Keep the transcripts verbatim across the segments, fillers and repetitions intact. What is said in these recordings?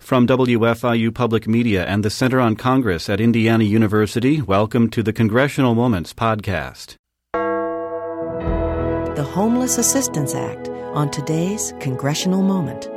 From W F I U Public Media and the Center on Congress at Indiana University, welcome to the Congressional Moments podcast. The Homeless Assistance Act on today's Congressional Moment.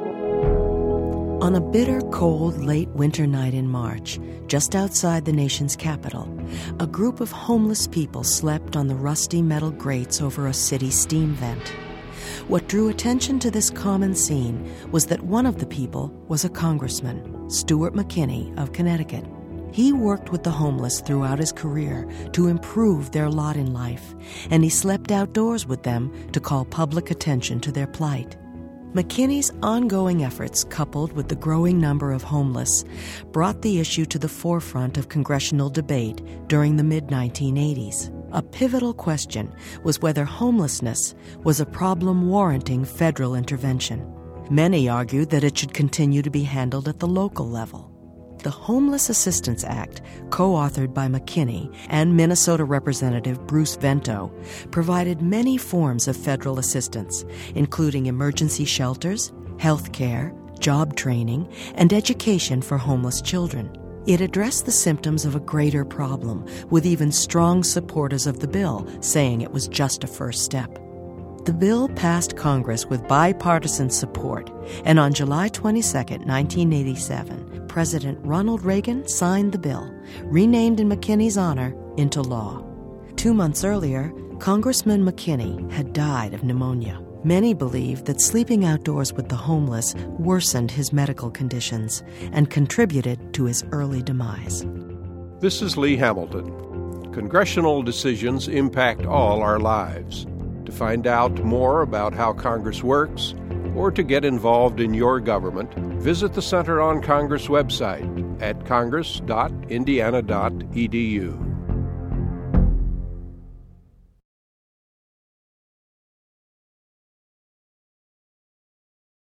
On a bitter, cold, late winter night in March, just outside the nation's capital, a group of homeless people slept on the rusty metal grates over a city steam vent. What drew attention to this common scene was that one of the people was a congressman, Stuart McKinney of Connecticut. He worked with the homeless throughout his career to improve their lot in life, and he slept outdoors with them to call public attention to their plight. McKinney's ongoing efforts, coupled with the growing number of homeless, brought the issue to the forefront of congressional debate during the mid nineteen eighties. A pivotal question was whether homelessness was a problem warranting federal intervention. Many argued that it should continue to be handled at the local level. The Homeless Assistance Act, co-authored by McKinney and Minnesota Representative Bruce Vento, provided many forms of federal assistance, including emergency shelters, health care, job training, and education for homeless children. It addressed the symptoms of a greater problem, with even strong supporters of the bill saying it was just a first step. The bill passed Congress with bipartisan support, and on July twenty-second, nineteen eighty-seven, President Ronald Reagan signed the bill, renamed in McKinney's honor, into law. Two months earlier, Congressman McKinney had died of pneumonia. Many believe that sleeping outdoors with the homeless worsened his medical conditions and contributed to his early demise. This is Lee Hamilton. Congressional decisions impact all our lives. To find out more about how Congress works or to get involved in your government, visit the Center on Congress website at congress dot indiana dot e d u.